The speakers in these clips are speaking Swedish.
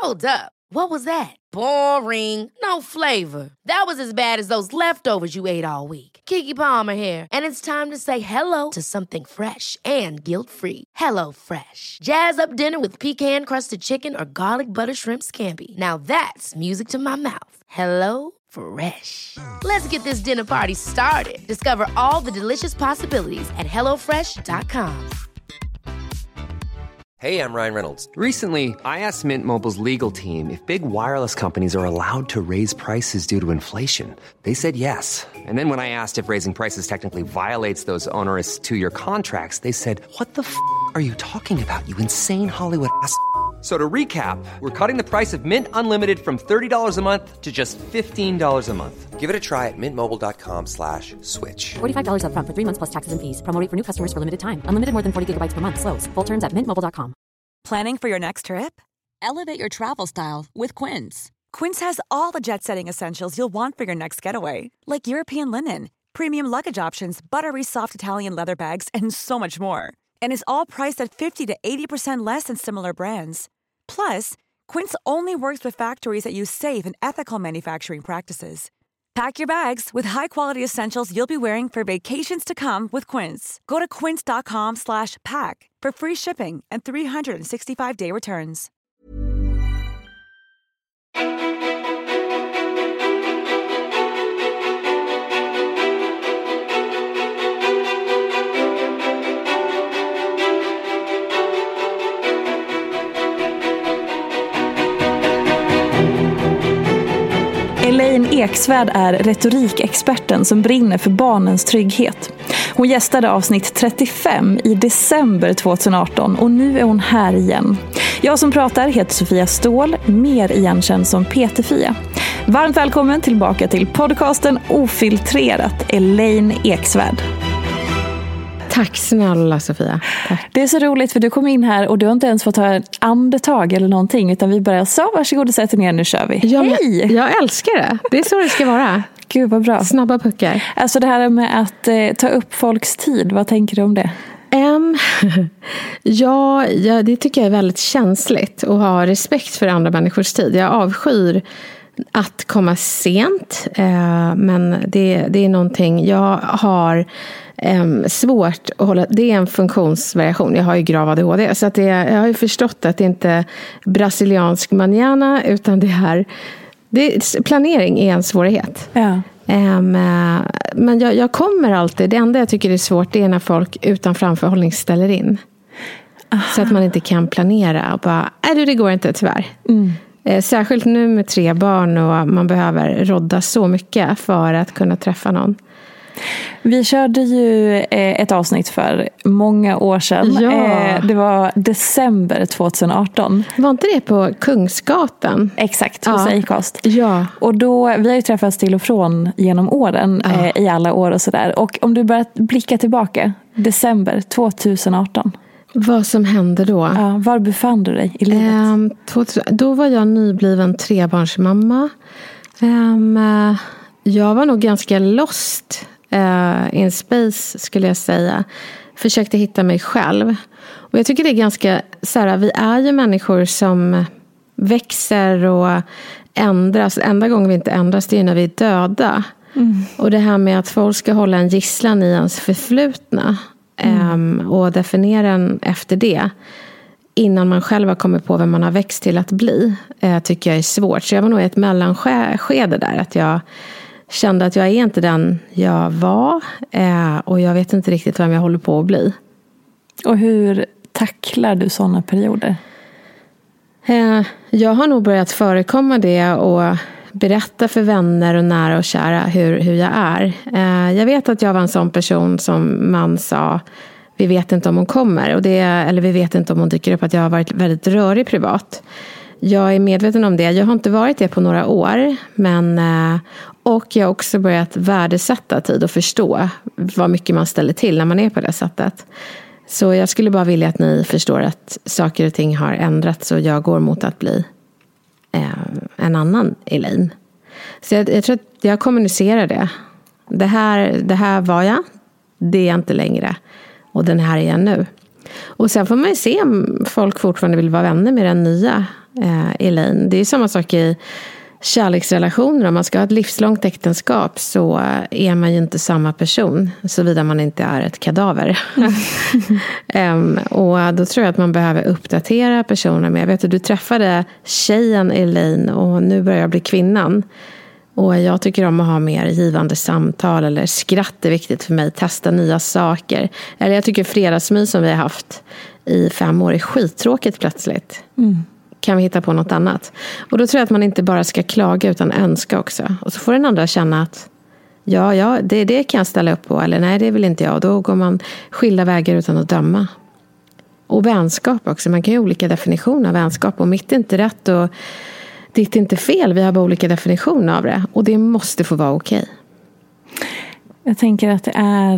Hold up. What was that? Boring. No flavor. That was as bad as those leftovers you ate all week. Keke Palmer here, and it's time to say hello to something fresh and guilt-free. Hello Fresh. Jazz up dinner with pecan-crusted chicken or garlic butter shrimp scampi. Now that's music to my mouth. Hello Fresh. Let's get this dinner party started. Discover all the delicious possibilities at hellofresh.com. Hey, I'm Ryan Reynolds. Recently, I asked Mint Mobile's legal team if big wireless companies are allowed to raise prices due to inflation. They said yes. And then when I asked if raising prices technically violates those onerous two-year contracts, they said, "What the f*** are you talking about, you insane Hollywood ass?" So to recap, we're cutting the price of Mint Unlimited from $30 a month to just $15 a month. Give it a try at mintmobile.com/switch. $45 up front for 3 months plus taxes and fees. Promo rate for new customers for limited time. Unlimited more than 40 gigabytes per month. Slows full terms at mintmobile.com. Planning for your next trip? Elevate your travel style with Quince. Quince has all the jet-setting essentials you'll want for your next getaway, like European linen, premium luggage options, buttery soft Italian leather bags, and so much more. And is all priced at 50 to 80% less than similar brands. Plus, Quince only works with factories that use safe and ethical manufacturing practices. Pack your bags with high-quality essentials you'll be wearing for vacations to come with Quince. Go to quince.com/pack for free shipping and 365-day returns. Elaine Eksvärd är retorikexperten som brinner för barnens trygghet. Hon gästade avsnitt 35 i december 2018 och nu är hon här igen. Jag som pratar heter Sofia Ståhl, mer igenkänd som Peter-Fia. Varmt välkommen tillbaka till podcasten Ofiltrerat, Elaine Eksvärd. Tack snälla Sofia. Tack. Det är så roligt för du kom in här och du har inte ens fått ta en andetag eller någonting utan vi börjar så, varsågod och sätt ner, nu kör vi. Ja, hej! Jag älskar det. Det är så det ska vara. Gud vad bra. Snabba puckar. Alltså det här med att ta upp folks tid, vad tänker du om det? Ja, det tycker jag är väldigt känsligt att ha respekt för andra människors tid. Jag avskyr att komma sent, men det är någonting jag har svårt att hålla. Det är en funktionsvariation. Jag har ju grav ADHD, så att jag har ju förstått att det inte är brasiliansk manana, utan planering är en svårighet. Ja. Men jag kommer alltid, det enda jag tycker är svårt är när folk utan framförhållning ställer in. Aha. Så att man inte kan planera och bara, det går inte tyvärr. Särskilt nu med 3 barn och man behöver rodda så mycket för att kunna träffa någon. Vi körde ju ett avsnitt för många år sedan. Ja. Det var december 2018. Var inte det på Kungsgatan? Exakt, hos Acast. Ja. Och då, vi har ju träffats till och från genom åren, i alla år och sådär. Och om du börjar blicka tillbaka, december 2018. Vad som hände då? Ja, var befann du dig i livet? Då var jag nybliven 3-barnsmamma. Jag var nog ganska lost in space, skulle jag säga. Försökte hitta mig själv. Och jag tycker det är ganska så här, vi är ju människor som växer och ändras. Enda gången vi inte ändras, det är när vi är döda. Och det här med att folk ska hålla en gisslan i ens förflutna. Och definiera den efter det innan man själv har kommit på vem man har växt till att bli, tycker jag är svårt. Så jag var nog i ett mellanskede där, att jag kände att jag är inte den jag var, och jag vet inte riktigt vem jag håller på att bli. Och hur tacklar du sådana perioder? Jag har nog börjat förekomma det och berätta för vänner och nära och kära hur jag är. Jag vet att jag var en sån person som man sa, vi vet inte om hon kommer. Eller vi vet inte om hon dyker upp, att jag har varit väldigt rörig privat. Jag är medveten om det. Jag har inte varit det på några år. Och jag har också börjat värdesätta tid och förstå vad mycket man ställer till när man är på det sättet. Så jag skulle bara vilja att ni förstår att saker och ting har ändrats och jag går mot att bli en annan Elaine. Så jag tror att jag kommunicerar det. Det här var jag. Det är jag inte längre. Och den här är jag nu. Och sen får man ju se om folk fortfarande vill vara vänner med den nya Elaine. Det är samma sak i kärleksrelationer. Om man ska ha ett livslångt äktenskap så är man ju inte samma person, såvida man inte är ett kadaver. Och då tror jag att man behöver uppdatera personer med. Jag vet att du träffade tjejen Elaine och nu börjar jag bli kvinnan. Och jag tycker om att ha mer givande samtal, eller skratt är viktigt för mig, testa nya saker. Eller jag tycker fredagsmys som vi har haft i 5 år är skittråkigt plötsligt. Kan vi hitta på något annat? Och då tror jag att man inte bara ska klaga utan önska också. Och så får den andra känna att ja, det kan jag ställa upp på. Eller nej, det vill inte jag. Och då går man skilda vägar utan att döma. Och vänskap också. Man kan ju ha olika definitioner av vänskap. Och mitt är inte rätt och ditt är inte fel. Vi har bara olika definitioner av det. Och det måste få vara okej. Jag tänker att det är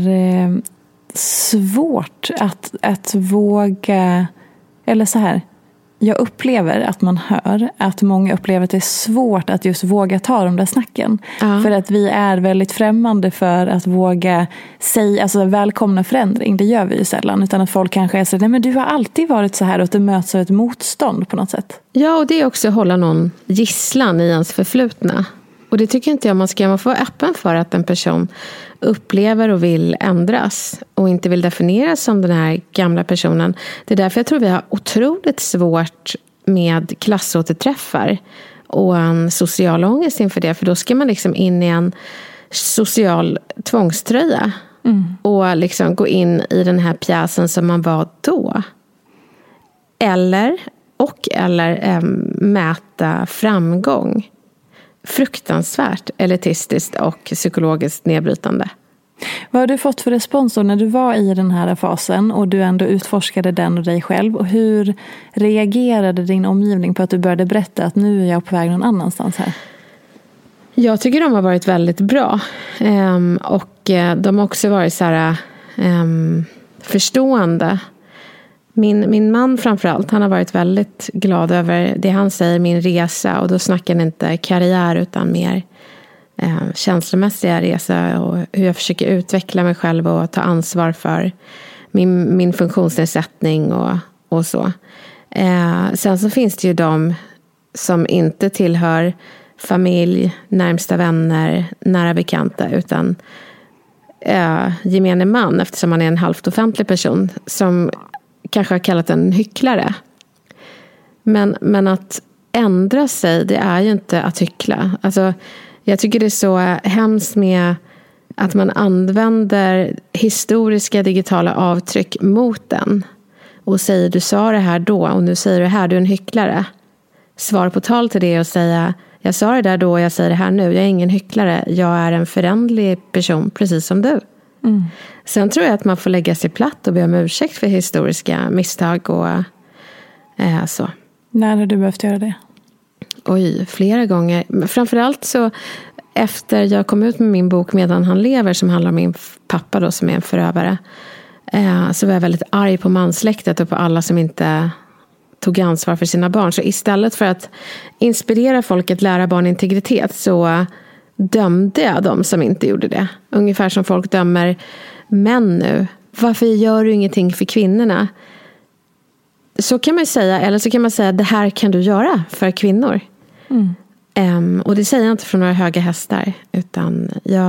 svårt att våga... Eller så här... Jag upplever att man hör att många upplever att det är svårt att just våga ta de där snacken. Ja. För att vi är väldigt främmande för att våga säga, alltså välkomna förändring. Det gör vi ju sällan. Utan att folk kanske är så, nej men du har alltid varit så här, och att du möts av ett motstånd på något sätt. Ja, och det är också att hålla någon gisslan i ens förflutna. Och det tycker inte jag man ska. Man får vara öppen för att en person upplever och vill ändras. Och inte vill definieras som den här gamla personen. Det är därför jag tror vi har otroligt svårt med klassåterträffar. Och en social ångest inför det. För då ska man liksom in i en social tvångströja. Och liksom gå in i den här pjäsen som man var då. Eller mäta framgång. Fruktansvärt elitistiskt och psykologiskt nedbrytande. Vad har du fått för respons då när du var i den här fasen och du ändå utforskade den och dig själv? Och hur reagerade din omgivning på att du började berätta att nu är jag på väg någon annanstans här? Jag tycker de har varit väldigt bra. Och de har också varit så här förstående. Min man framförallt, han har varit väldigt glad över det han säger, min resa. Och då snackar han inte karriär utan mer känslomässiga resa. Och hur jag försöker utveckla mig själv och ta ansvar för min funktionsnedsättning och så. Sen så finns det ju de som inte tillhör familj, närmsta vänner, nära bekanta. Utan gemene man, eftersom man är en halvt offentlig person som kanske har kallat en hycklare. Men att ändra sig, det är ju inte att hyckla. Alltså, jag tycker det är så hemskt med att man använder historiska digitala avtryck mot den. Och säger, du sa det här då och nu säger du det här, du är en hycklare. Svar på tal till det och säga, jag sa det där då och jag säger det här nu. Jag är ingen hycklare, jag är en föränderlig person precis som du. Sen tror jag att man får lägga sig platt och be om ursäkt för historiska misstag och så. När har du behövt göra det? Oj, flera gånger. Men framförallt så efter jag kom ut med min bok Medan han lever, som handlar om min pappa då, som är en förövare, så var jag väldigt arg på mansläktet och på alla som inte tog ansvar för sina barn. Så istället för att inspirera folk att lära barn integritet så dömde jag dem som inte gjorde det. Ungefär som folk dömer män nu. Varför gör du ingenting för kvinnorna? Så kan man säga. Eller så kan man säga, det här kan du göra för kvinnor. Och det säger jag inte från några höga hästar. Utan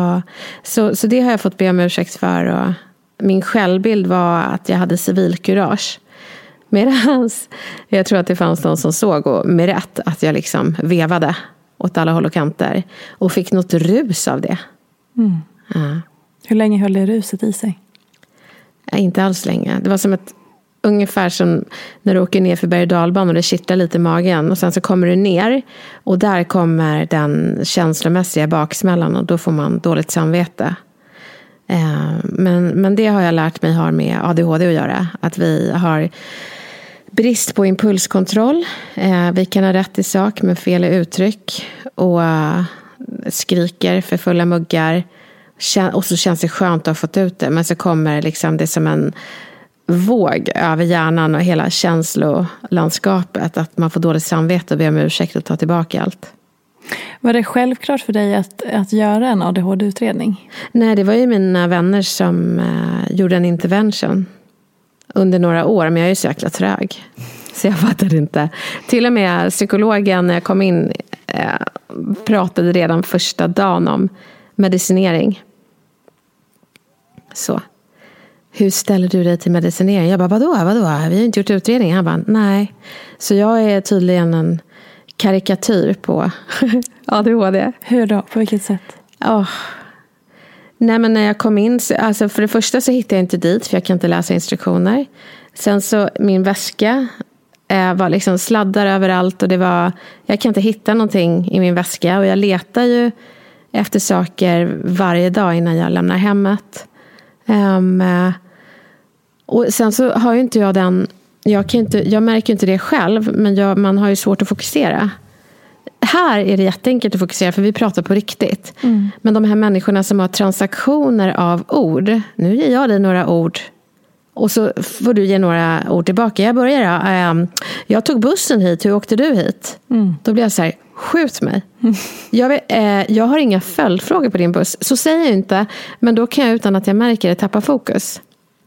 så det har jag fått be om ursäkt för. Och min självbild var att jag hade civilkurage. Medans jag tror att det fanns någon som såg, och med rätt, att jag liksom vevade åt alla håll och kanter. Och fick något rus av det. Ja. Hur länge höll det ruset i sig? Inte alls länge. Det var som ungefär som när du åker ner för berg- och dalbanan och det kittlar lite i magen. Och sen så kommer du ner. Och där kommer den känslomässiga baksmällan. Och då får man dåligt samvete. Men det har jag lärt mig har med ADHD att göra. Att vi har brist på impulskontroll. Vi kan ha rätt i sak med fel i uttryck. Och skriker för fulla muggar. Och så känns det skönt att ha fått ut det. Men så kommer liksom det som en våg över hjärnan och hela känslolandskapet. Att man får dåligt samvete och ber om ursäkt och ta tillbaka allt. Var det självklart för dig att göra en ADHD-utredning? Nej, det var ju mina vänner som gjorde en intervention. under några år, men jag är ju så jäkla trög. Så jag fattade inte. Till och med psykologen när jag kom in pratade redan första dagen om medicinering. Så. Hur ställer du dig till medicinering? Jag bara, vadå? Vi har ju inte gjort utredning. Han bara, nej. Så jag är tydligen en karikatyr på ADHD. Hur då? På vilket sätt? Nej, men när jag kom in, alltså för det första så hittade jag inte dit, för jag kan inte läsa instruktioner. Sen så, min väska var liksom sladdar överallt, och jag kan inte hitta någonting i min väska, och jag letar ju efter saker varje dag innan jag lämnar hemmet. Och sen så har ju inte jag jag märker inte det själv, men man har ju svårt att fokusera. Här är det jätteenkelt att fokusera, för vi pratar på riktigt. Men de här människorna som har transaktioner av ord, nu ger jag dig några ord och så får du ge några ord tillbaka. Jag börjar jag tog bussen hit, hur åkte du hit? Då blir jag så här, skjut mig. Jag har inga följdfrågor på din buss, så säger jag inte, men då kan jag utan att jag märker det tappa fokus.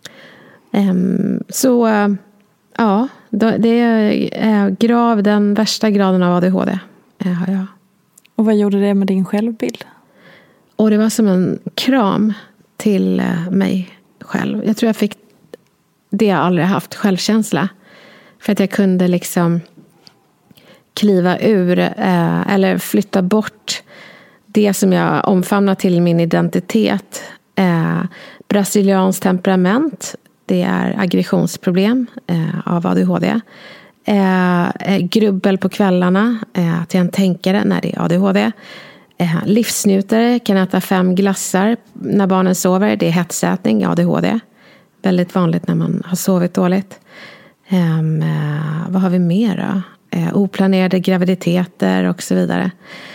Det är den värsta graden av ADHD. Har jag. Och vad gjorde det med din självbild? Och det var som en kram till mig själv. Jag tror jag fick det jag aldrig haft, självkänsla. För att jag kunde liksom kliva ur eller flytta bort det som jag omfamnar till min identitet. Brasilians temperament, det är aggressionsproblem av ADHD. Grubbel på kvällarna, att jag är en tänkare, när det är ADHD. Livsnjutare, kan äta 5 glassar när barnen sover, det är hetsätning, ADHD. Väldigt vanligt när man har sovit dåligt. Vad har vi mer då? Oplanerade graviditeter och så vidare.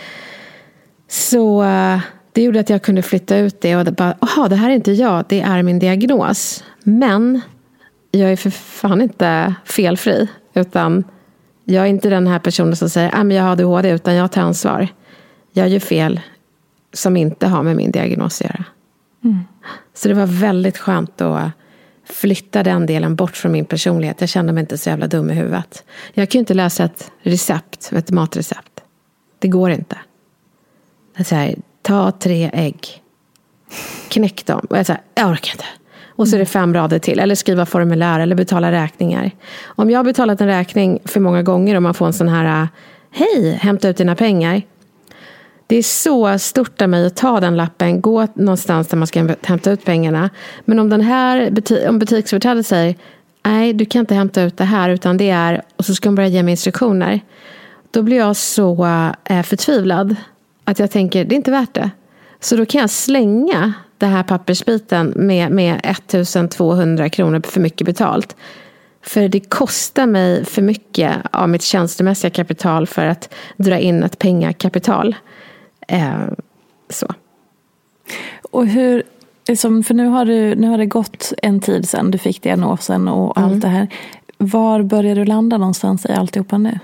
Så det gjorde att jag kunde flytta ut det och bara, det här är inte jag, det är min diagnos. Men jag är för fan inte felfri, utan jag är inte den här personen som säger, men jag har ADHD, utan jag tar ansvar. Jag gör fel som inte har med min diagnos att göra. Så det var väldigt skönt att flytta den delen bort från min personlighet. Jag kände mig inte så jävla dum i huvudet. Jag kan ju inte läsa ett matrecept. Det går inte. Jag säger, ta 3 ägg. Knäck dem. Och jag säger, jag orkar inte. Och så är det 5 rader till. Eller skriva formulär eller betala räkningar. Om jag har betalat en räkning för många gånger och man får en sån här, hej, hämta ut dina pengar. Det är så stort av mig att ta den lappen, gå någonstans där man ska hämta ut pengarna. Men om om butiksföreträdare säger, nej, du kan inte hämta ut det här, utan det är, och så ska de börja ge mig instruktioner. Då blir jag så förtvivlad att jag tänker, det är inte värt det. Så då kan jag slänga det här pappersbiten med 1200 kronor för mycket betalt. För det kostar mig för mycket av mitt tjänstemässiga kapital för att dra in ett pengakapital. Så. Och hur, för nu har det gått en tid sedan du fick diagnosen och allt det här. Var börjar du landa någonstans i alltihopa nu?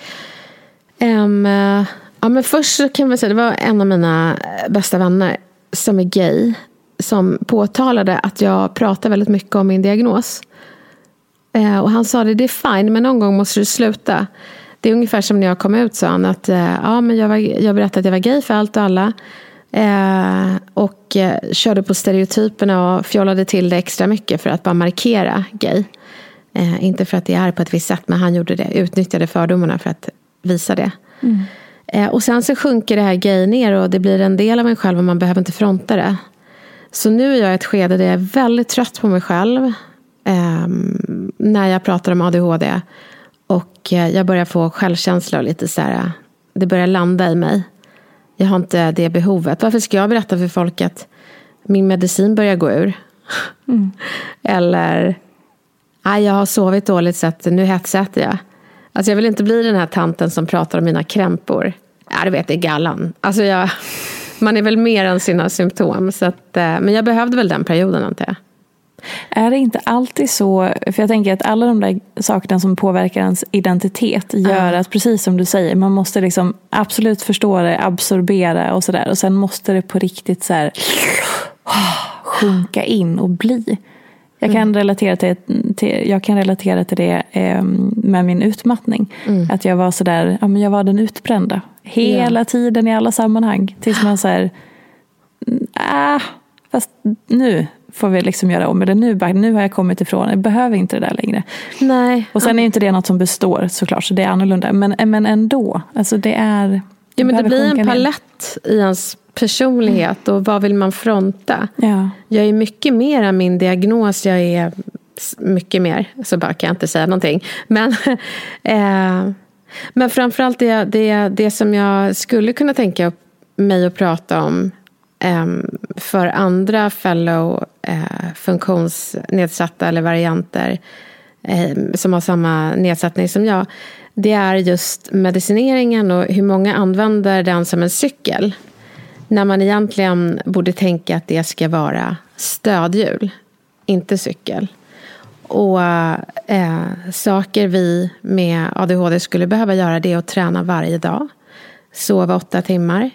Men först så kan man säga, det var en av mina bästa vänner som är gay, som påtalade att jag pratar väldigt mycket om min diagnos. Och han sa det är fine, men någon gång måste du sluta. Det är ungefär som när jag kom ut, sa han, att men jag berättade att jag var gay för allt och alla. Och körde på stereotyperna och fjollade till det extra mycket för att bara markera gay. Inte för att det är på ett visst sätt, men han gjorde det. Utnyttjade fördomarna för att visa det. Och sen så sjunker det här gay ner och det blir en del av en själv och man behöver inte fronta det. Så nu är jag i ett skede där jag är väldigt trött på mig själv. När jag pratar om ADHD. Och jag börjar få självkänsla och lite så här, det börjar landa i mig. Jag har inte det behovet. Varför ska jag berätta för folk att min medicin börjar gå ur? Eller, jag har sovit dåligt så att nu hetsäter jag. Alltså jag vill inte bli den här tanten som pratar om mina krämpor. Du vet, det är gallan. Alltså man är väl mer än sina symptom. Så att, men jag behövde väl den perioden, antar jag. Är det inte alltid så, för jag tänker att alla de där sakerna som påverkar ens identitet gör att, precis som du säger, man måste liksom absolut förstå det, absorbera och sådär, och sen måste det på riktigt så här sjunka in och bli. Jag kan relatera till det med min utmattning. Att jag var sådär, ja men jag var den utbrända. Hela tiden i alla sammanhang. Tills man säger, fast nu får vi liksom göra om det. Nu har jag kommit ifrån, jag behöver inte det där längre. Nej. Och sen är inte det något som består såklart, så det är annorlunda. Men ändå, alltså det är... Ja, men det blir en palett i ens personlighet och vad vill man fronta? Ja. Jag är mycket mer än min diagnos, jag är mycket mer, så bara kan jag inte säga någonting. Men framförallt det som jag skulle kunna tänka mig att prata om för andra fellow funktionsnedsatta eller varianter som har samma nedsättning som jag, det är just medicineringen och hur många använder den som en cykel. När man egentligen borde tänka att det ska vara stödhjul, inte cykel. Och saker vi med ADHD skulle behöva göra, det är att träna varje dag. Sova 8 timmar.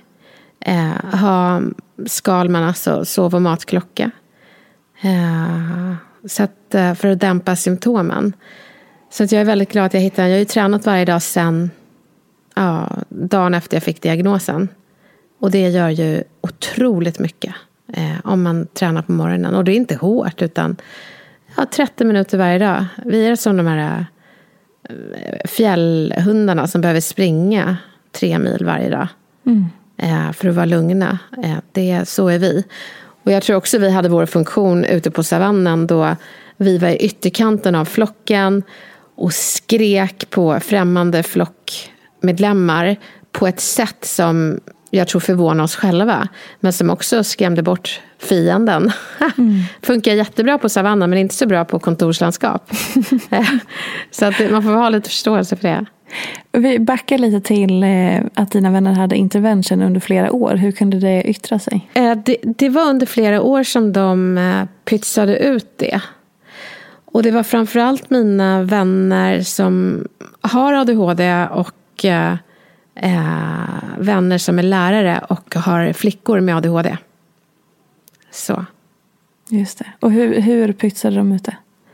Ska man alltså sova och matklocka. Så att, för att dämpa symptomen. Så att jag är väldigt glad att jag hittade. Jag har ju tränat varje dag sedan dagen efter jag fick diagnosen. Och det gör ju otroligt mycket om man tränar på morgonen. Och det är inte hårt utan 30 minuter varje dag. Vi är som de här fjällhundarna som behöver springa 3 mil varje dag. För att vara lugna. Så är vi. Och jag tror också vi hade vår funktion ute på savannen då vi var i ytterkanten av flocken och skrek på främmande flockmedlemmar på ett sätt som jag tror förvånar oss själva, men som också skrämde bort fienden. Funkar jättebra på savannen men inte så bra på kontorslandskap. Så att man får ha lite förståelse för det. Vi backar lite till att dina vänner hade intervention under flera år. Hur kunde det yttra sig? Det var under flera år som de pytsade ut det. Och det var framförallt mina vänner som har ADHD och vänner som är lärare och har flickor med ADHD. Så. Just det. Och hur pytsade de ut det?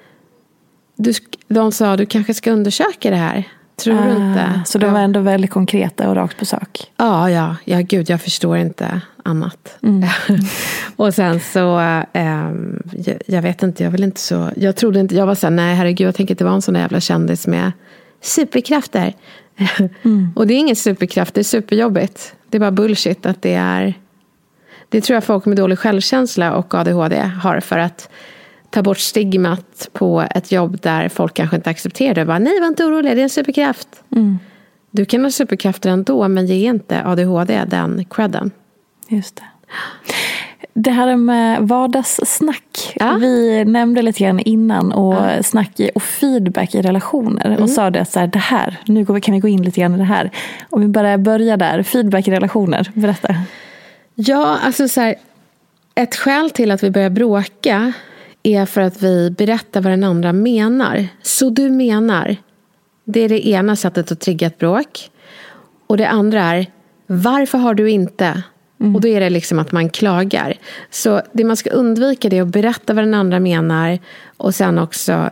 De sa, du kanske ska undersöka det här. Tror du inte? Så de var ändå väldigt konkreta och rakt på sak. Ja, gud, jag förstår inte annat. Och sen så jag vet inte, jag vill inte så, jag trodde inte, jag var så här, nej herregud, jag tänker inte vara en sån jävla kändis med superkrafter. Och det är ingen superkraft, det är superjobbigt. Det är bara bullshit att det tror jag folk med dålig självkänsla och ADHD har, för att ta bort stigmat på ett jobb där folk kanske inte accepterar det. Bara, nej, var inte orolig, det är en superkraft. Du kan ha superkrafter ändå, men ge inte ADHD den credden. Just det. Det här med vardagssnack. Ja. Vi nämnde lite grann innan och snack och feedback i relationer. Och sa det så här, det här, nu kan vi gå in lite grann i det här. Om vi bara börjar där, feedback i relationer, berätta. Ja, alltså så här, ett skäl till att vi börjar bråka är för att vi berättar vad den andra menar. Så du menar. Det är det ena sättet att trigga ett bråk. Och det andra är, varför har du inte? Och då är det liksom att man klagar. Så det man ska undvika, det är att berätta vad den andra menar. Och sen också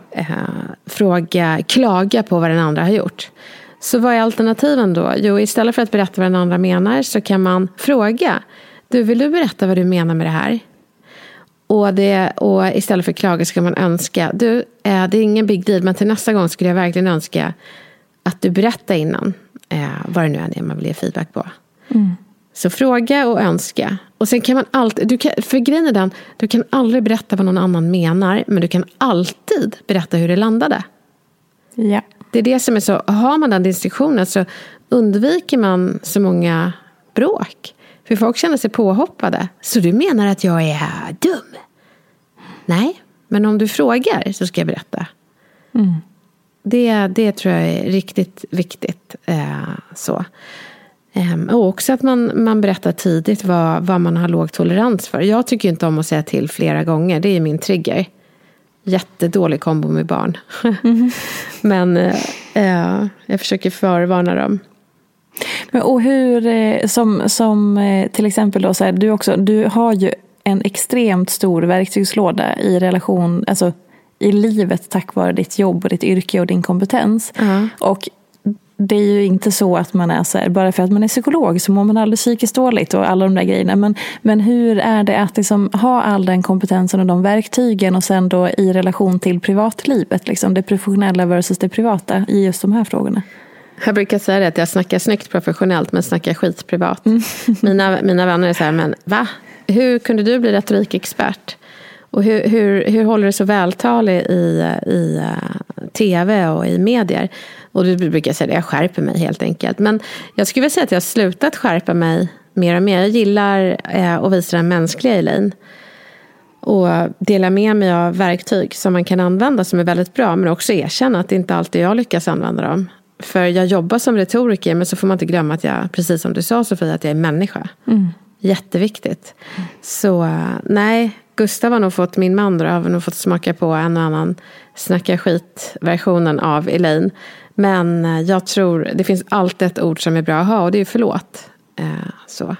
klaga på vad den andra har gjort. Så vad är alternativen då? Jo, istället för att berätta vad den andra menar så kan man fråga. Vill du berätta vad du menar med det här? Och istället för klaga ska man önska. Det är ingen big deal, men till nästa gång skulle jag verkligen önska att du berättar innan vad det nu är man vill ge feedback på. Så fråga och önska. Och sen kan man alltid, för grejen är den, du kan aldrig berätta vad någon annan menar, men du kan alltid berätta hur det landade. Ja. Det är det som är så, har man den distinktionen så undviker man så många bråk. För folk känner sig påhoppade. Så du menar att jag är dum? Nej, men om du frågar så ska jag berätta. Det tror jag är riktigt viktigt. Så. Och också att man berättar tidigt vad man har låg tolerans för. Jag tycker inte om att säga till flera gånger. Det är min trigger. Jättedålig kombo med barn. Men jag försöker förvarna dem. Och hur, som till exempel då, så här, du har ju en extremt stor verktygslåda i relation, alltså i livet tack vare ditt jobb och ditt yrke och din kompetens. Och det är ju inte så att man är så här, bara för att man är psykolog så mår man aldrig psykiskt dåligt och alla de där grejerna. Men hur är det att liksom ha all den kompetensen och de verktygen och sen då i relation till privatlivet, liksom det professionella versus det privata i just de här frågorna? Jag brukar säga det att jag snackar snyggt professionellt men snackar skit privat. Mina vänner är så här, men va? Hur kunde du bli retorikexpert? Och hur håller du så vältalig i tv och i medier? Och du brukar säga det, jag skärper mig helt enkelt. Men jag skulle vilja säga att jag har slutat skärpa mig mer och mer. Jag gillar att visa den mänskliga Elaine. Och dela med mig av verktyg som man kan använda som är väldigt bra. Men också erkänna att det inte alltid jag lyckas använda dem. För jag jobbar som retoriker, men så får man inte glömma att jag, precis som du sa Sofia, att jag är människa. Jätteviktigt. Så nej, Gustav har nog fått, min man då, har nog fått smaka på en och annan snacka skit-versionen av Elaine. Men jag tror, det finns alltid ett ord som är bra att ha och det är förlåt. Så.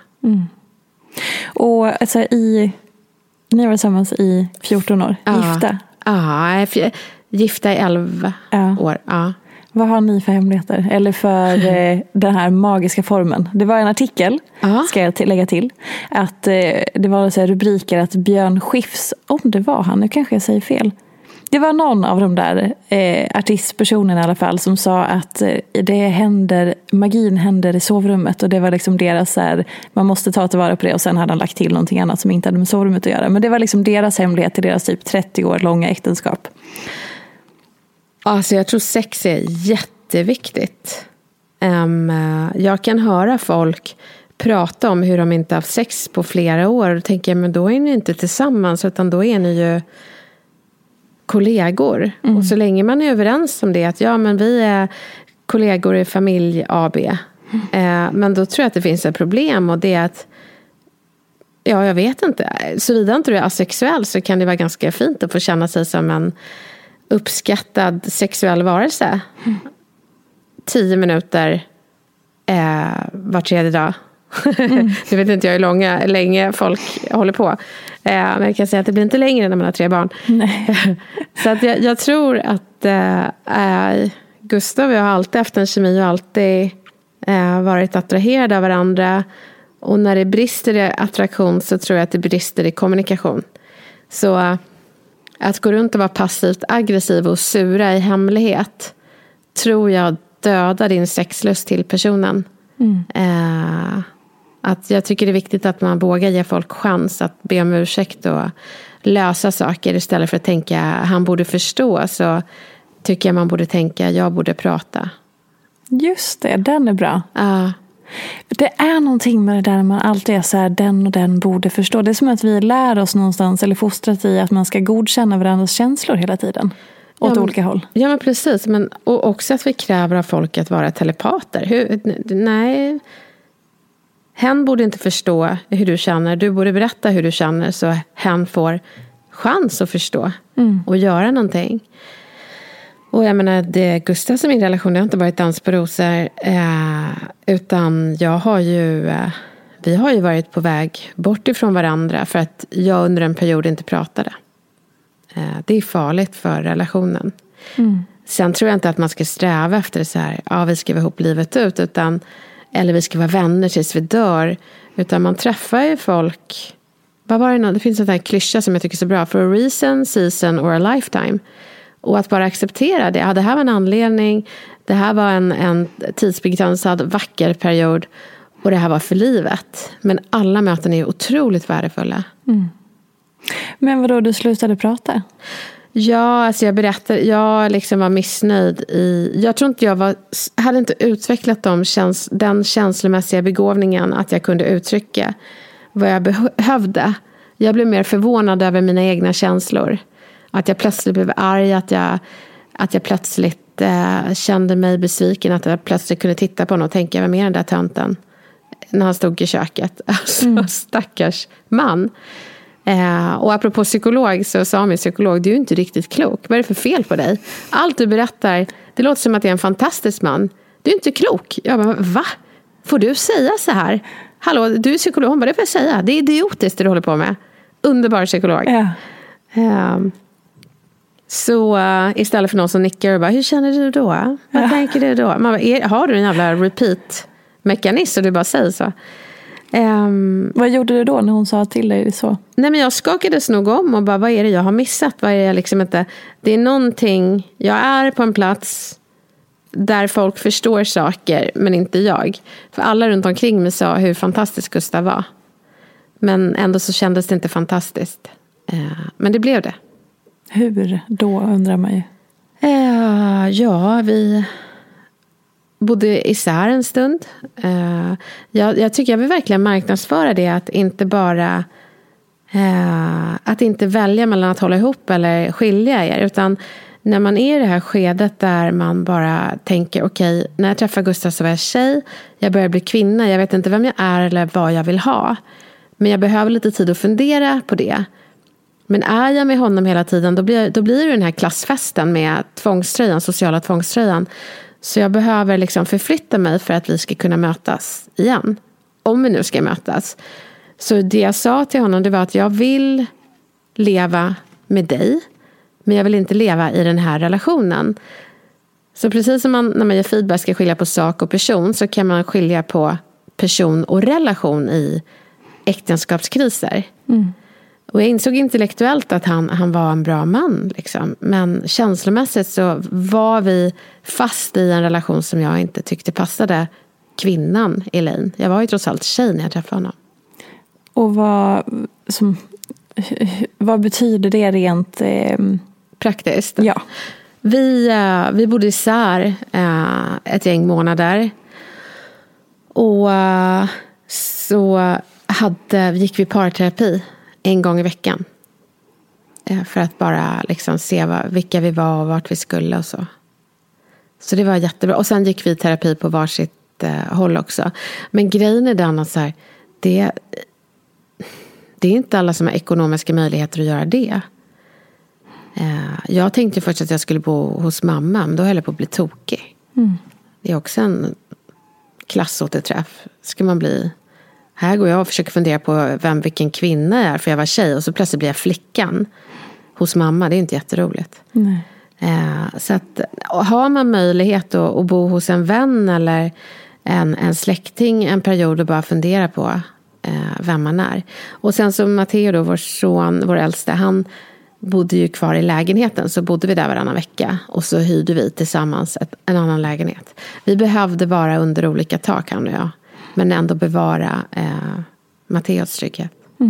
Och alltså ni var tillsammans i 14 år, gifta? Ja, gifta i 11 år, ja. Vad har ni för hemligheter? Eller för den här magiska formen? Det var en artikel, ska jag lägga till, att det var så här rubriker att Björn Skifs, om det var han, nu kanske jag säger fel. Det var någon av de där artistpersonerna i alla fall som sa att magin händer i sovrummet och det var liksom deras så här, man måste ta tillvara på det och sen hade han lagt till någonting annat som inte hade med sovrummet att göra. Men det var liksom deras hemlighet till deras typ 30 år långa äktenskap. Alltså jag tror sex är jätteviktigt. Jag kan höra folk prata om hur de inte haft sex på flera år. Och då tänker jag, men då är ni inte tillsammans utan då är ni ju kollegor. Och så länge man är överens om det, att ja men vi är kollegor i familj AB. Men då tror jag att det finns ett problem och det är att jag vet inte. Såvida inte du är asexuell så kan det vara ganska fint att få känna sig som en uppskattad sexuell varelse. 10 minuter var tredje dag. Det vet inte jag hur länge folk håller på. Men jag kan säga att det blir inte längre när man har 3 barn. Nej. Så att jag tror att Gustav och jag har alltid haft en kemi och alltid varit attraherade av varandra. Och när det brister i attraktion så tror jag att det brister i kommunikation. Så att gå runt och vara passivt aggressiv och sura i hemlighet tror jag dödar din sexlust till personen. Att jag tycker det är viktigt att man vågar ge folk chans att be om ursäkt och lösa saker istället för att tänka han borde förstå, så tycker jag man borde tänka jag borde prata. Just det, den är bra. Det är någonting med det där man alltid är så här, den och den borde förstå. Det är som att vi lär oss någonstans eller fostrat i att man ska godkänna varandras känslor hela tiden. Åt olika håll. Ja men precis, och också att vi kräver av folk att vara telepater. Nej, hen borde inte förstå hur du känner. Du borde berätta hur du känner så hen får chans att förstå och göra någonting. Och jag menar, det Gustav som min relation, det har inte varit dans på rosor, utan vi har ju varit på väg bort ifrån varandra för att jag under en period inte pratade. Det är farligt för relationen. Sen tror jag inte att man ska sträva efter så här, vi ska vara ihop livet ut, eller vi ska vara vänner tills vi dör, utan man träffar ju folk. Vad var det? Det finns en sån här klyscha som jag tycker är så bra: for a reason, season or a lifetime. Och att bara acceptera det. Ja, det här var en anledning. Det här var en tidsbegränsad vacker period. Och det här var för livet. Men alla möten är otroligt värdefulla. Men vadå, du slutade prata? Ja, alltså jag liksom var missnöjd jag tror inte hade inte utvecklat den känslomässiga begåvningen att jag kunde uttrycka vad jag behövde. Jag blev mer förvånad över mina egna känslor. Att jag plötsligt blev arg, att jag plötsligt kände mig besviken, att jag plötsligt kunde titta på honom och tänka, vad mer den där tönten när han stod i köket. Alltså, stackars man. Och apropå psykolog så sa min psykolog, du är ju inte riktigt klok. Vad är det för fel på dig? Allt du berättar, det låter som att det är en fantastisk man. Du är inte klok. Jag bara, va? Får du säga så här? Hallå, du är psykolog. Hon bara, det får jag säga. Det är idiotiskt det du håller på med. Underbar psykolog. Så istället för någon som nickar och bara, hur känner du då? Vad tänker du då? Man bara, har du en jävla repeat-mekanism och du bara säger så? Vad gjorde du då när hon sa till dig så? Nej, men jag skakades nog om och bara, vad är det jag har missat? Vad är det jag liksom inte... Det är någonting, jag är på en plats där folk förstår saker, men inte jag. För alla runt omkring mig sa hur fantastisk Gustav var. Men ändå så kändes det inte fantastiskt. Men det blev det. Hur då, undrar man ju. Ja, vi bodde isär en stund. Jag tycker jag vill verkligen marknadsföra det. Att inte bara att inte välja mellan att hålla ihop eller skilja er. Utan när man är i det här skedet där man bara tänker, okej, när jag träffar Gustav så var jag tjej. Jag börjar bli kvinna. Jag vet inte vem jag är eller vad jag vill ha. Men jag behöver lite tid att fundera på det. Men är jag med honom hela tiden, då blir det den här klassfesten med tvångströjan, sociala tvångströjan. Så jag behöver liksom förflytta mig för att vi ska kunna mötas igen. Om vi nu ska mötas. Så det jag sa till honom, det var att jag vill leva med dig. Men jag vill inte leva i den här relationen. Så precis som när man ger feedback ska skilja på sak och person, så kan man skilja på person och relation i äktenskapskriser. Och jag insåg intellektuellt att han var en bra man. Liksom. Men känslomässigt så var vi fast i en relation som jag inte tyckte passade kvinnan Elaine. Jag var ju trots allt tjej när jag träffade honom. Och vad betyder det rent praktiskt? Ja. Vi bodde isär ett gäng månader. Och så gick vi parterapi en gång i veckan. För att bara liksom se vilka vi var och vart vi skulle och så. Så det var jättebra. Och sen gick vi i terapi på varsitt håll också. Men grejen är den att så här, det är inte alla som har ekonomiska möjligheter att göra det. Jag tänkte först att jag skulle bo hos mamma, men då höll jag på att bli tokig. Det är också en klassåterträff. Ska man bli... Här går jag och försöker fundera på vilken kvinna jag är, för jag var tjej. Och så plötsligt blir jag flickan hos mamma. Det är inte jätteroligt. Nej. Så att har man möjlighet att bo hos en vän eller en släkting en period och bara fundera på vem man är. Och sen så Matteo då, vår son, vår äldste, han bodde ju kvar i lägenheten. Så bodde vi där varannan vecka. Och så hyrde vi tillsammans en annan lägenhet. Vi behövde vara under olika tak, han och jag. Men ändå bevara Matteos trygghet.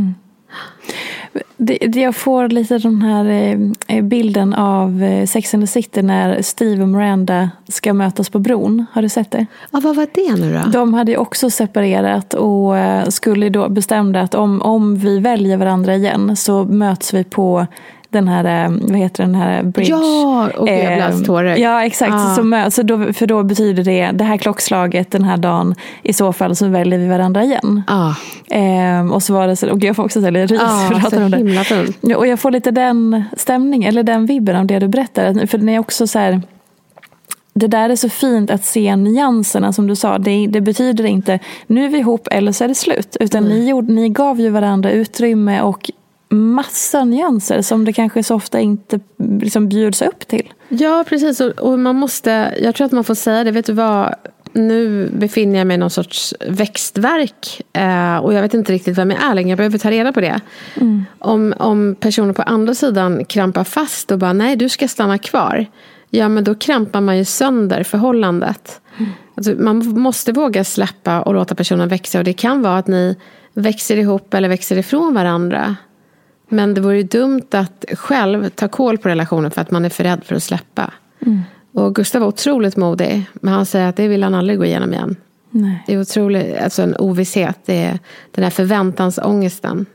Jag får lite den här bilden av Sex and the City när Steve och Miranda ska mötas på bron. Har du sett det? Ja, vad var det nu då? De hade ju också separerat och skulle då bestämma att om vi väljer varandra igen så möts vi på den här, vad heter den här bridge? Ja, och tårar. Ja, exakt. För då betyder det här klockslaget den här dagen, i så fall så väljer vi varandra igen. Och så var det så, och jag får också sälja ris för att prata om det. Ja, och jag får lite den stämning, eller den vibben av det du berättar. För den är också så här, det där är så fint att se nyanserna som du sa. Det betyder inte, nu är vi ihop eller så är det slut. Utan ni gav ju varandra utrymme och massa nyanser som det kanske så ofta inte liksom bjuds upp till. Ja, precis. Och man måste, jag tror att man får säga det, vet du vad, nu befinner jag mig i någon sorts växtverk och jag vet inte riktigt vem jag är längre. Jag behöver ta reda på det. Om personer på andra sidan krampar fast och bara, nej, du ska stanna kvar. Ja, men då krampar man ju sönder förhållandet. Alltså, man måste våga släppa och låta personen växa. Och det kan vara att ni växer ihop eller växer ifrån varandra. Men det vore ju dumt att själv ta koll på relationen för att man är för rädd för att släppa. Och Gustav var otroligt modig. Men han säger att det vill han aldrig gå igenom igen. Nej. Det är otroligt, alltså en ovisshet. Det är den här förväntansångesten.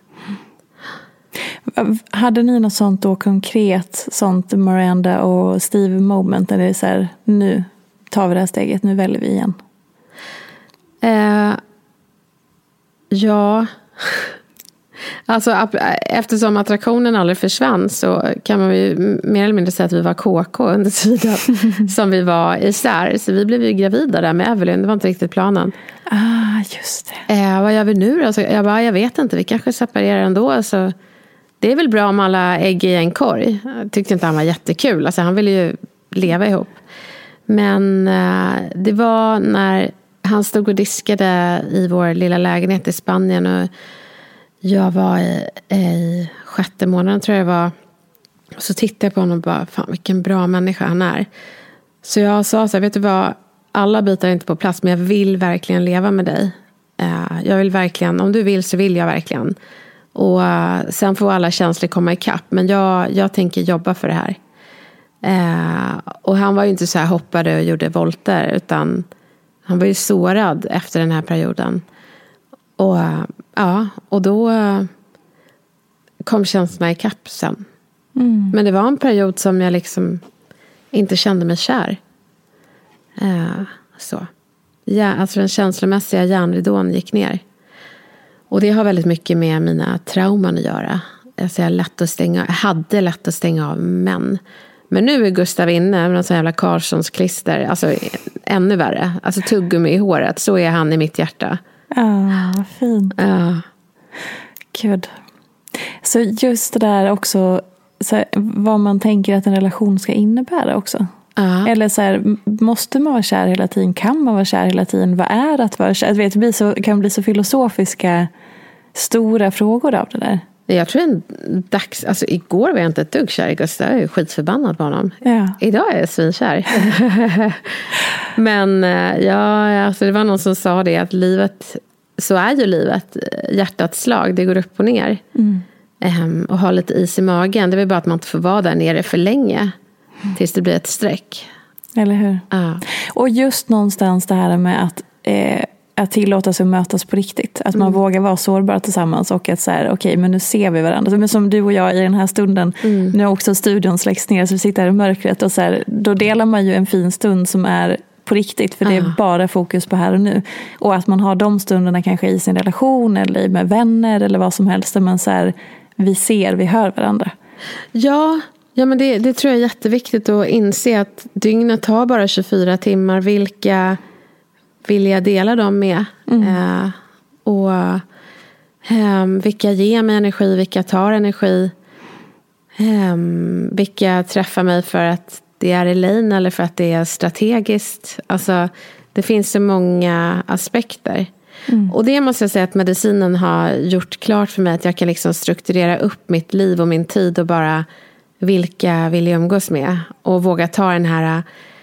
Hade ni något sånt då konkret, sånt Miranda och Steve moment, där det är så här, nu tar vi det här steget, nu väljer vi igen? Ja, alltså eftersom attraktionen aldrig försvann så kan man ju mer eller mindre säga att vi var KK under tiden som vi var isär. Så vi blev ju gravida där med Evelyn, det var inte riktigt planen. Just det. Vad gör vi nu då? Så jag vet inte, vi kanske separerar ändå, så det är väl bra om alla ägg i en korg. Jag tyckte inte han var jättekul. Alltså, han ville ju leva ihop. Men det var när han stod och diskade i vår lilla lägenhet i Spanien. Och jag var i 6:e månaden, tror jag det var. Och så tittade jag på honom och bara, fan vilken bra människa han är. Så jag sa så här, vet du vad? Alla bitar är inte på plats, men jag vill verkligen leva med dig. Jag vill verkligen, om du vill så vill jag verkligen. Och sen får alla känslor komma ikapp. Men jag tänker jobba för det här. Och han var ju inte så här hoppade och gjorde volter. Utan han var ju sårad efter den här perioden. Och då kom känslorna ikapp sen. Men det var en period som jag liksom inte kände mig kär. Så. Ja, alltså den känslomässiga järnridån gick ner. Och det har väldigt mycket med mina trauman att göra. Alltså jag hade lätt att stänga av män. Men nu är Gustav inne med någon sån jävla Karlssons klister. Alltså ännu värre. Alltså tuggummi i håret. Så är han i mitt hjärta. Vad fint. Gud. Så just det där också, så här, vad man tänker att en relation ska innebära också. Eller så här, måste man vara kär hela tiden? Kan man vara kär hela tiden? Vad är att vara kär? Det kan bli så filosofiska stora frågor av det där. Jag tror alltså igår var jag inte ett dugg kär i Gustav. Jag är skitförbannad på honom. Ja. Idag är jag svinkär. Men alltså det var någon som sa det, att livet, så är ju livet hjärtats slag. Det går upp och ner. Och ha lite is i magen. Det är väl bara att man inte får vara där nere för länge. Tills det blir ett streck. Eller hur? Och just någonstans det här med att tillåta sig att mötas på riktigt. Att man vågar vara sårbara tillsammans. Och att så här, okej, men nu ser vi varandra. Men som du och jag i den här stunden. Nu har också studion släcks ner, så vi sitter här i mörkret. Och så här, då delar man ju en fin stund som är på riktigt. För det är bara fokus på här och nu. Och att man har de stunderna kanske i sin relation. Eller med vänner eller vad som helst. Där man så här, vi hör varandra. Ja, men det tror jag är jätteviktigt att inse att dygnet har bara 24 timmar. Vilka vill jag dela dem med? Och vilka ger mig energi, vilka tar energi. Vilka träffar mig för att det är Elaine eller för att det är strategiskt. Alltså, det finns så många aspekter. Och det måste jag säga att medicinen har gjort klart för mig. Att jag kan liksom strukturera upp mitt liv och min tid och bara... Vilka vill jag umgås med? Och våga ta den här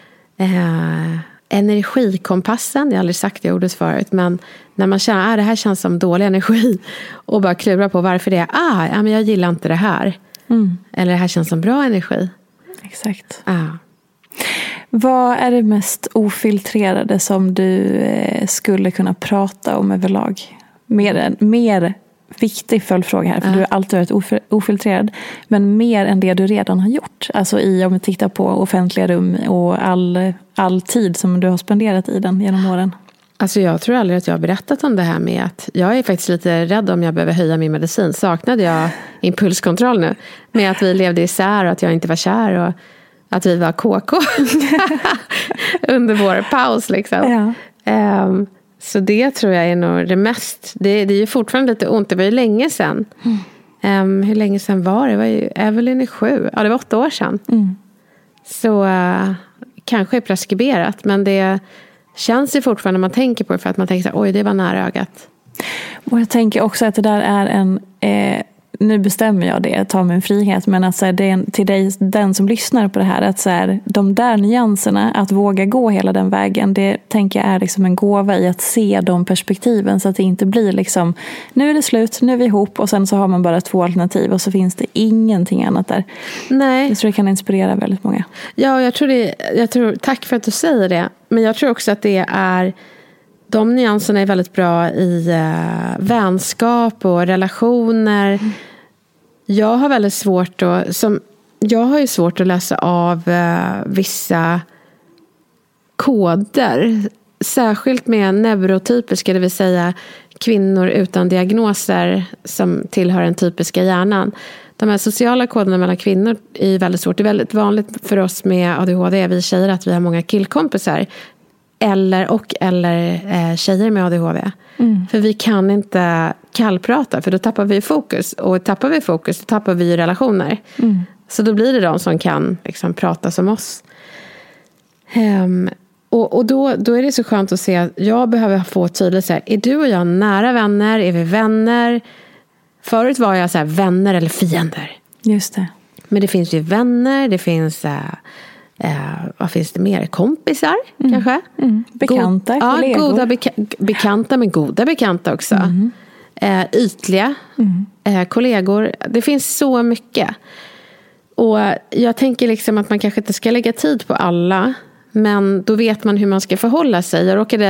energikompassen. Jag har aldrig sagt det ordet förut. Men när man känner att det här känns som dålig energi. Och bara klura på varför det är. Men jag gillar inte det här. Eller det här känns som bra energi. Exakt. Vad är det mest ofiltrerade som du skulle kunna prata om överlag? Mer viktig följdfråga här, för du har alltid varit ofiltrerad, men mer än det du redan har gjort, alltså om vi tittar på offentliga rum och all tid som du har spenderat i den genom åren. Alltså jag tror aldrig att jag har berättat om det här med att jag är faktiskt lite rädd om jag behöver höja min medicin. Saknade jag impulskontroll nu med att vi levde isär och att jag inte var kär och att vi var KK under vår paus liksom. Så det tror jag är nog det mest. Det är ju fortfarande lite ont. Det var ju länge sedan. Hur länge sedan var det? Det var ju Evelyn i 7. Ja, det var 8 år sedan. Så kanske är preskriberat. Men det känns ju fortfarande när man tänker på det. För att man tänker så här, oj, det var nära ögat. Och jag tänker också att det där är en... nu bestämmer jag det, tar min frihet, men att så här, det är till dig, den som lyssnar på det här, att så här, de där nyanserna, att våga gå hela den vägen, det tänker jag är liksom en gåva i att se de perspektiven, så att det inte blir liksom, nu är det slut, nu är vi ihop, och sen så har man bara 2 alternativ och så finns det ingenting annat där. Nej. Jag tror det kan inspirera väldigt många. Ja, jag tror, tack för att du säger det, men jag tror också att det är, de nyanserna är väldigt bra i vänskap och relationer. Jag har väldigt svårt jag har ju svårt att läsa av vissa koder. Särskilt med neurotypiska, det vill säga kvinnor utan diagnoser som tillhör den typiska hjärnan. De här sociala koderna mellan kvinnor är väldigt svårt. Det är väldigt vanligt för oss med ADHD, vi tjejer, att vi har många killkompisar. eller tjejer med ADHD. För vi kan inte kallprata, för då tappar vi fokus. Och tappar vi fokus, då tappar vi relationer. Så då blir det de som kan liksom prata som oss. Och då är det så skönt att se att jag behöver få tydligt så här, är du och jag nära vänner? Är vi vänner? Förut var jag så här, vänner eller fiender. Just det. Men det finns ju vänner, det finns vad finns det mer? Kompisar kanske? Bekanta, kollegor. Goda bekanta, men goda bekanta också. Ytliga kollegor. Det finns så mycket. Och jag tänker liksom att man kanske inte ska lägga tid på alla, men då vet man hur man ska förhålla sig.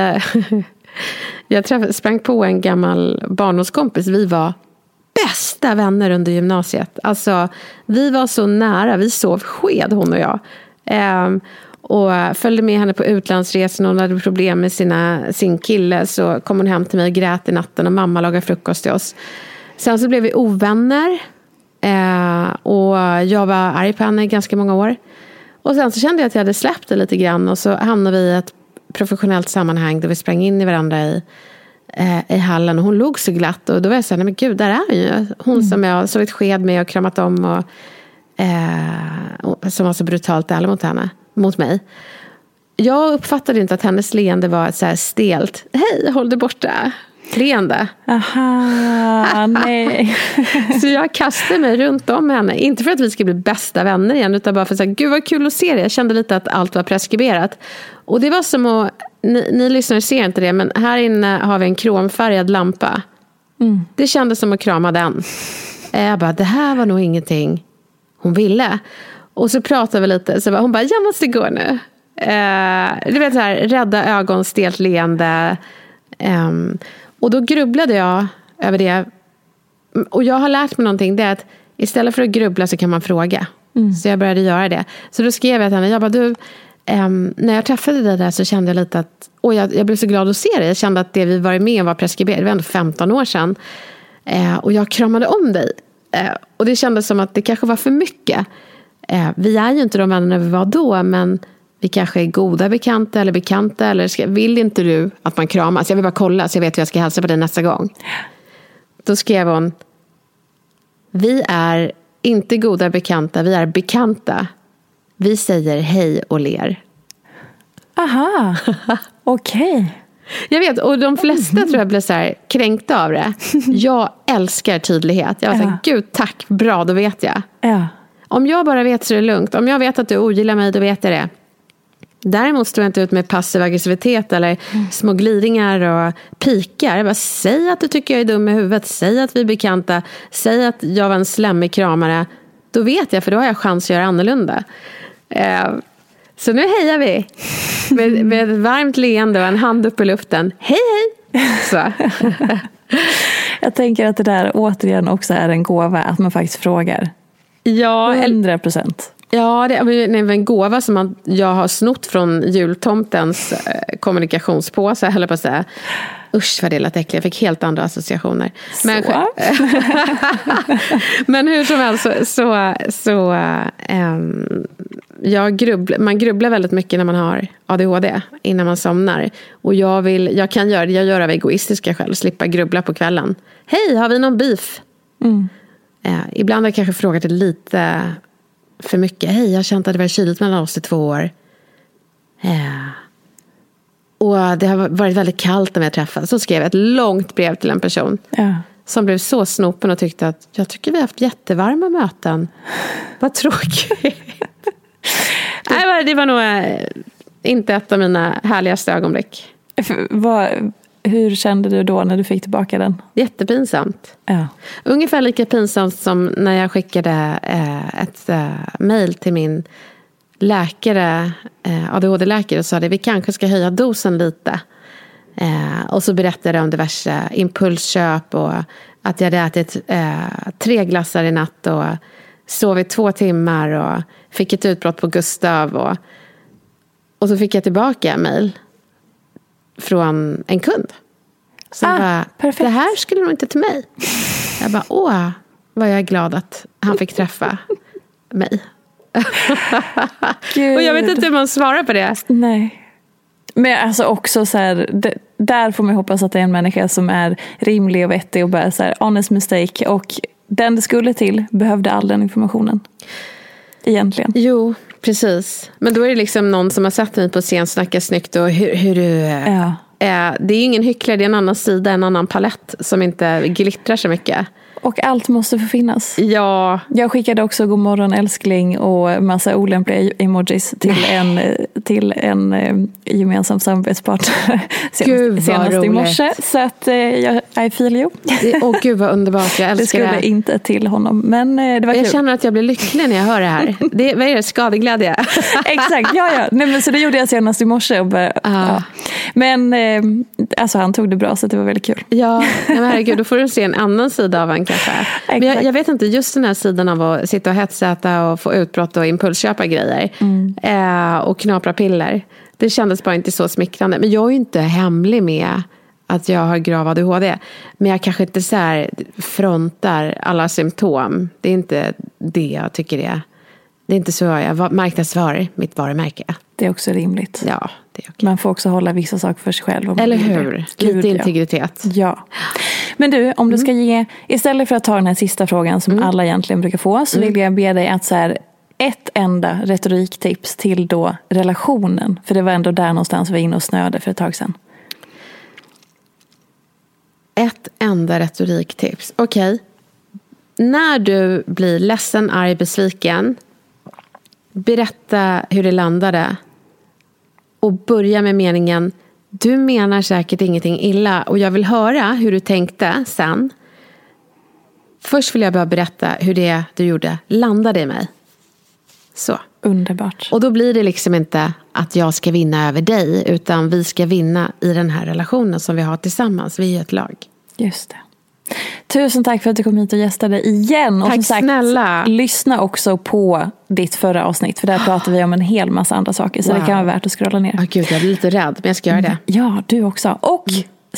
Jag sprang på en gammal barndomskompis. Vi var bästa vänner under gymnasiet. Alltså, vi var så nära. Vi sov sked, hon och jag. Och följde med henne på utlandsresan. Hon hade problem med sin kille. Så kom hon hem till mig och grät i natten. Och mamma lagade frukost till oss. Sen så blev vi ovänner. Och jag var arg på henne i ganska många år. Och sen så kände jag att jag hade släppt det lite grann. Och så hamnade vi i ett professionellt sammanhang där vi sprang in i varandra i hallen. Och hon låg så glatt. Och då var jag så här, nej men gud, där är hon ju. Hon som jag sovit sked med och kramat om. Och som var så brutalt ärlig mot mig. Jag uppfattade inte att hennes leende var ett så här stelt, hej, håll dig borta leende. Aha, nej. Så jag kastade mig runt om henne. Inte för att vi ska bli bästa vänner igen, utan bara för att säga, gud vad kul att se det. Jag kände lite att allt var preskriberat. Och det var som att, ni lyssnare ser inte det, men här inne har vi en kromfärgad lampa. Det kändes som att krama den. Jag bara, det här var nog ingenting hon ville. Och så pratade vi lite. Så hon bara, jag måste gå nu. Du vet så här, rädda ögon, stelt leende. Och då grubblade jag över det. Och jag har lärt mig någonting. Det är att istället för att grubbla så kan man fråga. Så jag började göra det. Så då skrev jag till henne. Jag bara, du, när jag träffade dig där så kände jag lite att, och jag blev så glad att se det. Jag kände att det vi varit med om var preskriberat. Det var ändå 15 år sedan. Och jag kramade om dig. Och det kändes som att det kanske var för mycket. Vi är ju inte de vännerna vi var då, men vi kanske är goda bekanta eller bekanta. Eller vill inte du att man kramas? Jag vill bara kolla så jag vet hur jag ska hälsa på dig nästa gång. Då skrev hon, vi är inte goda bekanta, vi är bekanta. Vi säger hej och ler. Aha, okej. Jag vet, och de flesta tror jag blev så här kränkta av det. Jag älskar tydlighet. Jag var så här, gud tack, bra, då vet jag. Ja. Om jag bara vet så är det lugnt. Om jag vet att du ogillar mig, då vet jag det. Däremot står jag inte ut med passiv aggressivitet eller små glidningar och pikar. Jag bara, säg att du tycker jag är dum i huvudet. Säg att vi är bekanta. Säg att jag var en slemmig kramare. Då vet jag, för då har jag chans att göra annorlunda. Så nu hejar vi. Med ett varmt leende och en hand upp i luften. Hej, hej! Så. Jag tänker att det där återigen också är en gåva. Att man faktiskt frågar. Ja, 100%. Ja, det är en gåva som jag har snott från jultomtens kommunikationspåse, eller på att säga. Usch vad det lät äckligt. Jag fick helt andra associationer. Men hur som helst man grubblar väldigt mycket när man har ADHD innan man somnar. Och jag gör av egoistiska skäl, slippa grubbla på kvällen. Hej, har vi någon beef? Ibland har jag kanske frågat det lite för mycket. Hej, jag har känt att det var kyligt mellan oss i 2 år. Och det har varit väldigt kallt när jag träffades. Så skrev jag ett långt brev till en person. Som blev så snopen och tyckte att jag tycker vi har haft jättevarma möten. Vad tråkigt. Nej, det var nog inte ett av mina härligaste ögonblick. Hur kände du då när du fick tillbaka den? Jättepinsamt. Ja. Ungefär lika pinsamt som när jag skickade ett mejl till min läkare, ADHD-läkare, och sa det, vi kanske ska höja dosen lite. Och så berättade jag om diverse impulsköp och att jag hade ätit 3 glassar i natt och sovit 2 timmar och fick ett utbrott på Gustav och så fick jag tillbaka mejl från en kund som bara, perfekt. Det här skulle nog inte till mig. Jag bara, vad jag är glad att han fick träffa mig. Och jag vet inte hur man svarar på det. Nej. Men alltså också så här, där får man hoppas att det är en människa som är rimlig och vettig och bara så här honest mistake, och den det skulle till behövde all den informationen. Egentligen. Jo, precis. Men då är det liksom någon som har satt mig på scen, snacka snyggt och hur du... Ja. Det är ju ingen hycklare, det är en annan sida, en annan palett som inte glittrar så mycket. Och allt måste få finnas. Ja. Jag skickade också god morgon älskling och massa olämpliga emojis till en gemensam samarbetspartner senast i morse. Så att I feel you. Åh gud vad underbart, jag älskar det. Det skulle inte till honom, men det var kul. Jag känner att jag blir lycklig när jag hör det här. Vad är det? Skadeglädje? Exakt, ja. Nej, men så det gjorde jag senast i morse. Och bara, ja. Men alltså han tog det bra, så det var väldigt kul. Ja, men herregud, då får du se en annan sida av en kanske. Men jag vet inte, just den här sidan av att sitta och hetsäta och få utbrott och impulsköpa grejer och knapra piller, det kändes bara inte så smickrande. Men jag är ju inte hemlig med att jag har grav ADHD, men jag kanske inte så här frontar alla symptom. Det är inte det jag tycker det är inte så jag marknadsför mitt varumärke. Det är också rimligt. Ja, det är okej. Man får också hålla vissa saker för sig själv. Eller hur? Lite integritet. Ja. Men du, om du ska ge, istället för att ta den här sista frågan som alla egentligen brukar få, så vill jag be dig att så här, ett enda retoriktips till då relationen. För det var ändå där någonstans vi var inne och snöade för ett tag sedan. Ett enda retoriktips. Okej. När du blir ledsen, arg, besviken, berätta hur det landade. Och börja med meningen: du menar säkert ingenting illa och jag vill höra hur du tänkte sen. Först vill jag bara berätta hur det du gjorde landade i mig. Så. Underbart. Och då blir det liksom inte att jag ska vinna över dig, utan vi ska vinna i den här relationen som vi har tillsammans. Vi är ett lag. Just det. Tusen tack för att du kom hit och gästade igen. Och tack som sagt, snälla. Lyssna också på ditt förra avsnitt, för där pratar vi om en hel massa andra saker. Så det kan vara värt att scrolla ner. Gud, jag blir lite rädd, men jag ska göra det. Ja, du också. Och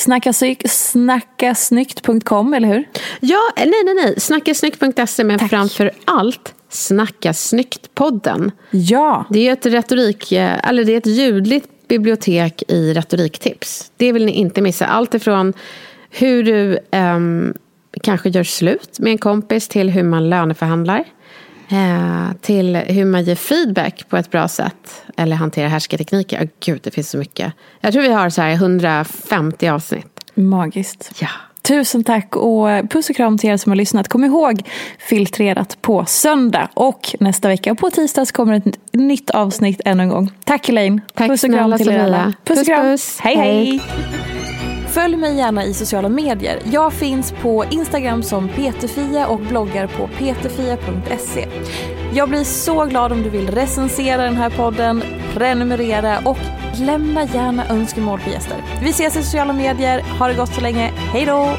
snackasnyggt.com, eller hur? Ja, nej. Snackasnyggt.se, men framför allt Snackasnyggt-podden. Ja. Det är ett det är ett ljudligt bibliotek i retoriktips. Det vill ni inte missa. Allt ifrån hur du kanske gör slut med en kompis, till hur man löneförhandlar, till hur man ger feedback på ett bra sätt eller hanterar härskartekniker. Gud, det finns så mycket. Jag tror vi har så här 150 avsnitt. Magiskt. Ja. Tusen tack och puss och kram till er som har lyssnat. Kom ihåg, filtrerat på söndag och nästa vecka på tisdag kommer ett nytt avsnitt ännu en gång. Tack Elaine. Tack puss och kram till er alla. Puss och kram. Puss. Hej. Följ mig gärna i sociala medier. Jag finns på Instagram som Peterfia och bloggar på peterfia.se. Jag blir så glad om du vill recensera den här podden, prenumerera och lämna gärna önskemål på gäster. Vi ses i sociala medier. Ha det gott så länge. Hej då!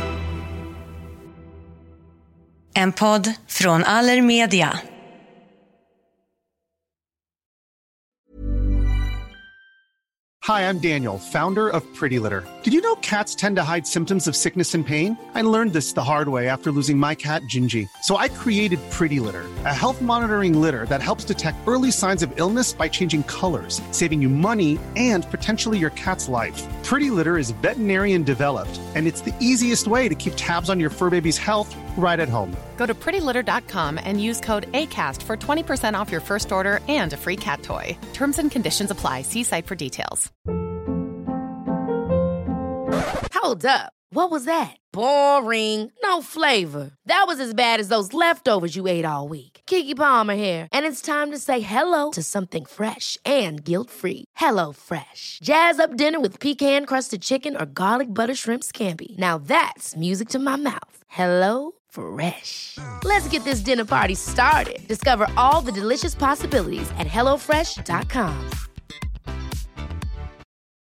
En podd från Allermedia. Hi, I'm Daniel, founder of Pretty Litter. Did you know cats tend to hide symptoms of sickness and pain? I learned this the hard way after losing my cat, Gingy. So I created Pretty Litter, a health monitoring litter that helps detect early signs of illness by changing colors, saving you money and potentially your cat's life. Pretty Litter is veterinarian developed, and it's the easiest way to keep tabs on your fur baby's health right at home. Go to prettylitter.com and use code ACAST for 20% off your first order and a free cat toy. Terms and conditions apply. See site for details. Hold up. What was that? Boring. No flavor. That was as bad as those leftovers you ate all week. Keke Palmer here, and it's time to say hello to something fresh and guilt-free. Hello Fresh. Jazz up dinner with pecan-crusted chicken or garlic butter shrimp scampi. Now that's music to my mouth. Hello Fresh. Let's get this dinner party started. Discover all the delicious possibilities at HelloFresh.com.